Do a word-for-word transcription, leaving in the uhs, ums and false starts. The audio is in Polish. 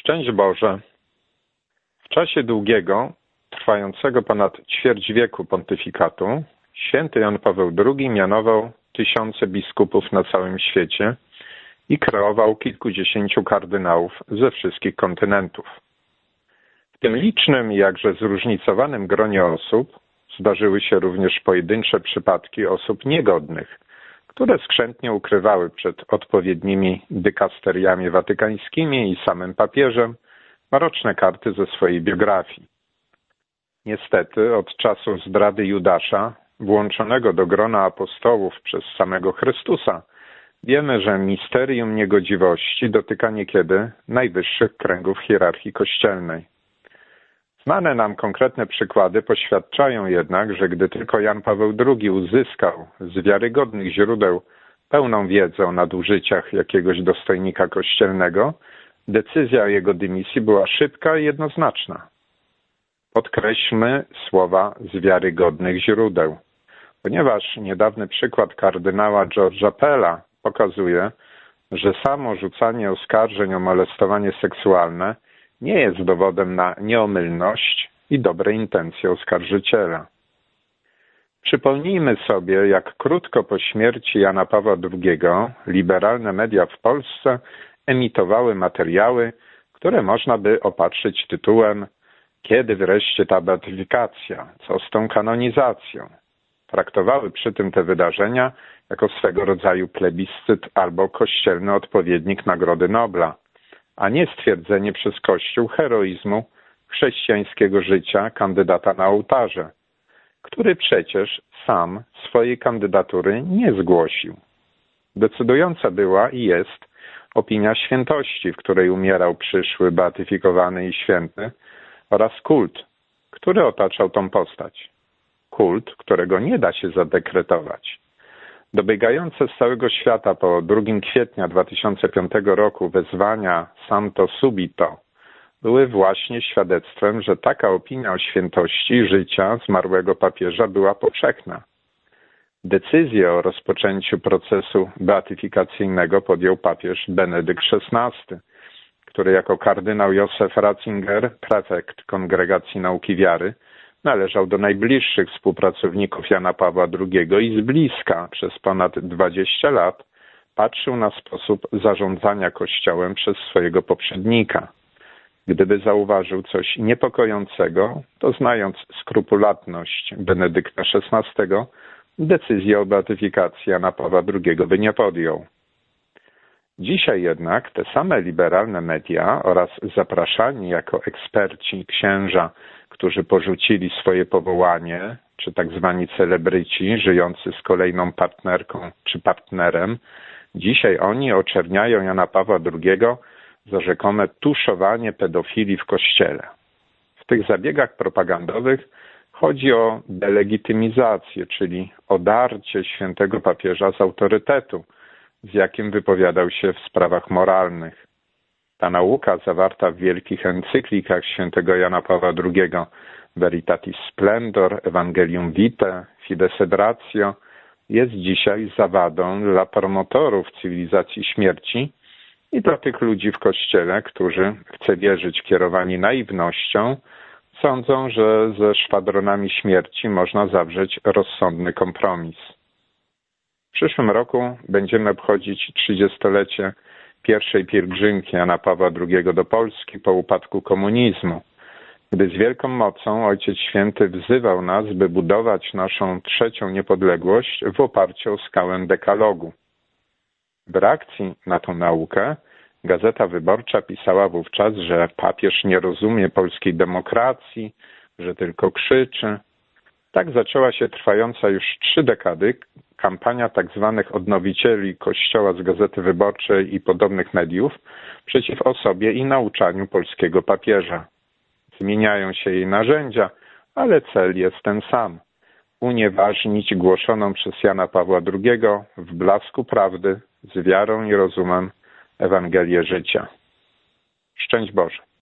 Szczęść Boże. W czasie długiego, trwającego ponad ćwierć wieku pontyfikatu, święty Jan Paweł drugi mianował tysiące biskupów na całym świecie i kreował kilkudziesięciu kardynałów ze wszystkich kontynentów. W tym licznym i jakże zróżnicowanym gronie osób zdarzyły się również pojedyncze przypadki osób niegodnych, które skrzętnie ukrywały przed odpowiednimi dykasteriami watykańskimi i samym papieżem maroczne karty ze swojej biografii. Niestety od czasu zdrady Judasza, włączonego do grona apostołów przez samego Chrystusa, wiemy, że misterium niegodziwości dotyka niekiedy najwyższych kręgów hierarchii kościelnej. Znane nam konkretne przykłady poświadczają jednak, że gdy tylko Jan Paweł drugi uzyskał z wiarygodnych źródeł pełną wiedzę o nadużyciach jakiegoś dostojnika kościelnego, decyzja o jego dymisji była szybka i jednoznaczna. Podkreślmy słowa z wiarygodnych źródeł, ponieważ niedawny przykład kardynała George'a Pella pokazuje, że samo rzucanie oskarżeń o molestowanie seksualne nie jest dowodem na nieomylność i dobre intencje oskarżyciela. Przypomnijmy sobie, jak krótko po śmierci Jana Pawła drugiego liberalne media w Polsce emitowały materiały, które można by opatrzyć tytułem „Kiedy wreszcie ta beatyfikacja? Co z tą kanonizacją?” Traktowały przy tym te wydarzenia jako swego rodzaju plebiscyt albo kościelny odpowiednik Nagrody Nobla, a nie stwierdzenie przez Kościół heroizmu chrześcijańskiego życia kandydata na ołtarze, który przecież sam swojej kandydatury nie zgłosił. Decydująca była i jest opinia świętości, w której umierał przyszły beatyfikowany i święty, oraz kult, który otaczał tą postać. Kult, którego nie da się zadekretować. Dobiegające z całego świata po drugiego kwietnia dwa tysiące piątego roku wezwania Santo Subito były właśnie świadectwem, że taka opinia o świętości życia zmarłego papieża była powszechna. Decyzję o rozpoczęciu procesu beatyfikacyjnego podjął papież Benedykt szesnasty, który jako kardynał Józef Ratzinger, prefekt Kongregacji Nauki Wiary, należał do najbliższych współpracowników Jana Pawła drugiego i z bliska przez ponad dwadzieścia lat patrzył na sposób zarządzania Kościołem przez swojego poprzednika. Gdyby zauważył coś niepokojącego, to znając skrupulatność Benedykta szesnastego, decyzję o beatyfikacji Jana Pawła drugiego by nie podjął. Dzisiaj jednak te same liberalne media oraz zapraszani jako eksperci księża, którzy porzucili swoje powołanie, czy tak zwani celebryci żyjący z kolejną partnerką czy partnerem, dzisiaj oni oczerniają Jana Pawła drugiego za rzekome tuszowanie pedofilii w Kościele. W tych zabiegach propagandowych chodzi o delegitymizację, czyli odarcie świętego papieża z autorytetu, z jakim wypowiadał się w sprawach moralnych. Ta nauka zawarta w wielkich encyklikach świętego Jana Pawła drugiego Veritatis Splendor, Evangelium Vitae, Fides et Ratio jest dzisiaj zawadą dla promotorów cywilizacji śmierci i dla tych ludzi w Kościele, którzy, chcę wierzyć, kierowani naiwnością, sądzą, że ze szwadronami śmierci można zawrzeć rozsądny kompromis. W przyszłym roku będziemy obchodzić trzydziestolecie pierwszej pielgrzymki Jana Pawła drugiego do Polski po upadku komunizmu, gdy z wielką mocą Ojciec Święty wzywał nas, by budować naszą trzecią niepodległość w oparciu o skałę dekalogu. W reakcji na tę naukę Gazeta Wyborcza pisała wówczas, że papież nie rozumie polskiej demokracji, że tylko krzyczy. Tak zaczęła się trwająca już trzy dekady kampania tak zwanych odnowicieli Kościoła z Gazety Wyborczej i podobnych mediów przeciw osobie i nauczaniu polskiego papieża. Zmieniają się jej narzędzia, ale cel jest ten sam. Unieważnić głoszoną przez Jana Pawła drugiego w blasku prawdy z wiarą i rozumem Ewangelię życia. Szczęść Boże.